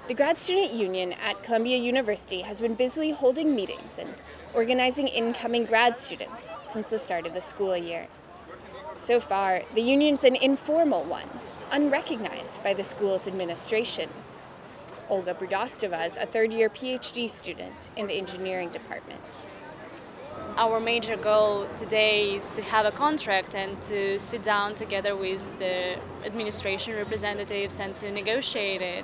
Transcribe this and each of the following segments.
The Grad Student Union at Columbia University has been busily holding meetings and organizing incoming grad students since the start of the school year. So far, the union's an informal one, unrecognized by the school's administration. Olga Brudostova is a third-year PhD student in the engineering department. Our major goal today is to have a contract and to sit down together with the administration representatives and to negotiate it.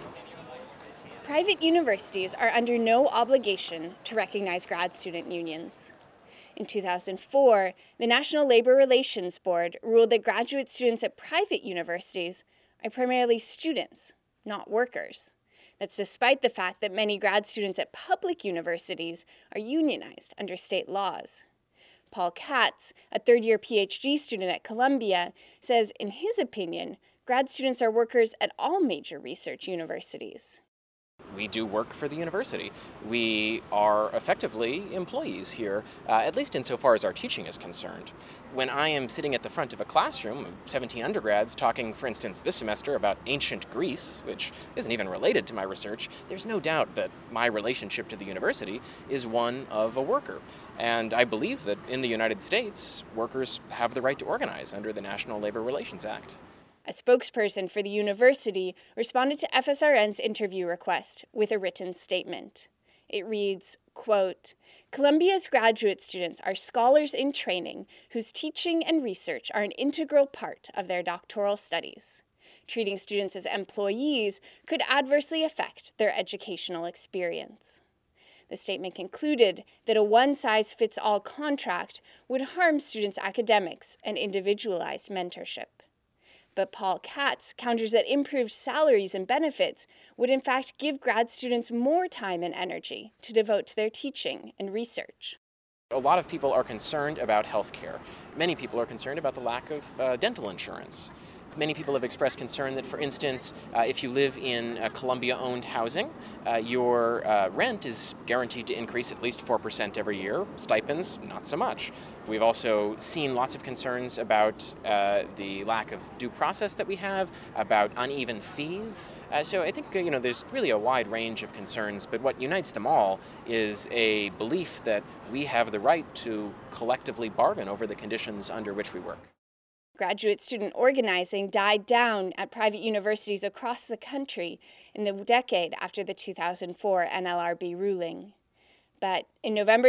Private universities are under no obligation to recognize grad student unions. In 2004, the National Labor Relations Board ruled that graduate students at private universities are primarily students, not workers. That's despite the fact that many grad students at public universities are unionized under state laws. Paul Katz, a third-year PhD student at Columbia, says, in his opinion, grad students are workers at all major research universities. We do work for the university. We are effectively employees here, at least insofar as our teaching is concerned. When I am sitting at the front of a classroom of 17 undergrads talking, for instance, this semester about ancient Greece, which isn't even related to my research, there's no doubt that my relationship to the university is one of a worker. And I believe that in the United States, workers have the right to organize under the National Labor Relations Act. A spokesperson for the university responded to FSRN's interview request with a written statement. It reads, quote, "Columbia's graduate students are scholars in training whose teaching and research are an integral part of their doctoral studies. Treating students as employees could adversely affect their educational experience." The statement concluded that a one-size-fits-all contract would harm students' academics and individualized mentorship. But Paul Katz counters that improved salaries and benefits would in fact give grad students more time and energy to devote to their teaching and research. A lot of people are concerned about health care. Many people are concerned about the lack of dental insurance. Many people have expressed concern that, for instance, if you live in Columbia-owned housing, your rent is guaranteed to increase at least 4% every year. Stipends, not so much. We've also seen lots of concerns about the lack of due process that we have, about uneven fees. So I think there's really a wide range of concerns, but what unites them all is a belief that we have the right to collectively bargain over the conditions under which we work. Graduate student organizing died down at private universities across the country in the decade after the 2004 NLRB ruling. But in November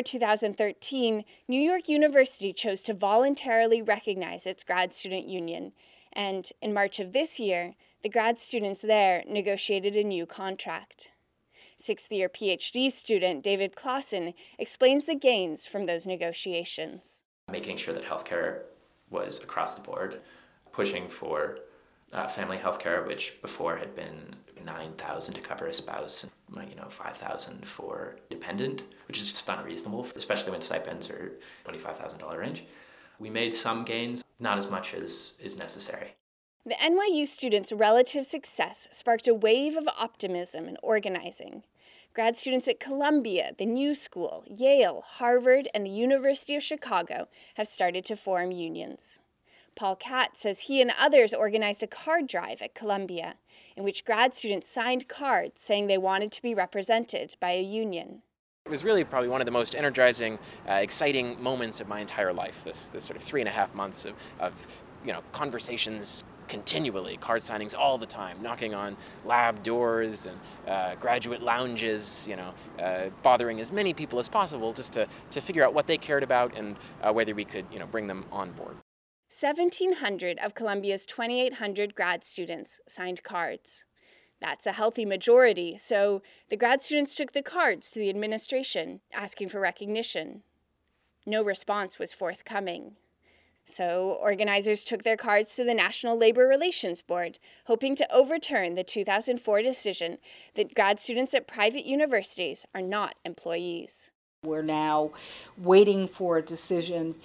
2013, New York University chose to voluntarily recognize its grad student union, and in March of this year, the grad students there negotiated a new contract. Sixth-year PhD student David Clausen explains the gains from those negotiations. Making sure that healthcare was across the board, pushing for family health care, which before had been $9,000 to cover a spouse, $5,000 for dependent, which is just unreasonable, especially when stipends are $25,000 range. We made some gains, not as much as is necessary. The NYU students' relative success sparked a wave of optimism and organizing. Grad students at Columbia, the New School, Yale, Harvard, and the University of Chicago have started to form unions. Paul Katz says he and others organized a card drive at Columbia, in which grad students signed cards saying they wanted to be represented by a union. It was really probably one of the most energizing, exciting moments of my entire life, this sort of 3.5 months of conversations continually, card signings all the time, knocking on lab doors and graduate lounges, bothering as many people as possible just to figure out what they cared about and whether we could, bring them on board. 1,700 of Columbia's 2,800 grad students signed cards. That's a healthy majority, so the grad students took the cards to the administration, asking for recognition. No response was forthcoming. So organizers took their cards to the National Labor Relations Board, hoping to overturn the 2004 decision that grad students at private universities are not employees. We're now waiting for a decision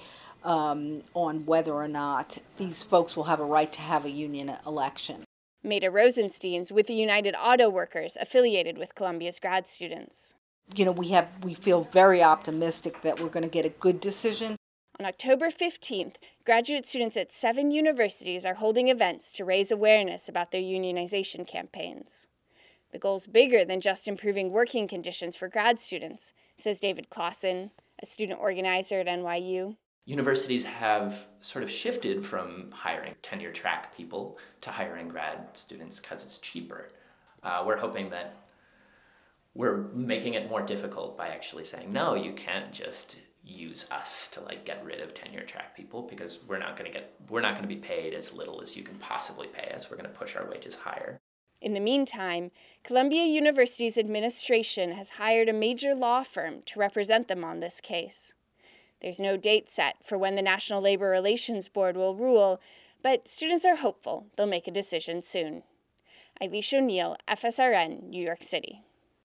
on whether or not these folks will have a right to have a union election. Maida Rosenstein's with the United Auto Workers affiliated with Columbia's grad students. We feel very optimistic that we're going to get a good decision. On October 15th, graduate students at 7 universities are holding events to raise awareness about their unionization campaigns. The goal's bigger than just improving working conditions for grad students, says David Clausen, a student organizer at NYU. Universities have sort of shifted from hiring tenure track people to hiring grad students because it's cheaper. We're hoping that we're making it more difficult by actually saying, no, you can't just use us to get rid of tenure track people, because we're not going to be paid as little as you can possibly pay us. We're going to push our wages higher. In the meantime, Columbia University's administration has hired a major law firm to represent them on this case. There's no date set for when the National Labor Relations Board will rule, but students are hopeful they'll make a decision soon. Eilish O'Neill, FSRN, New York City.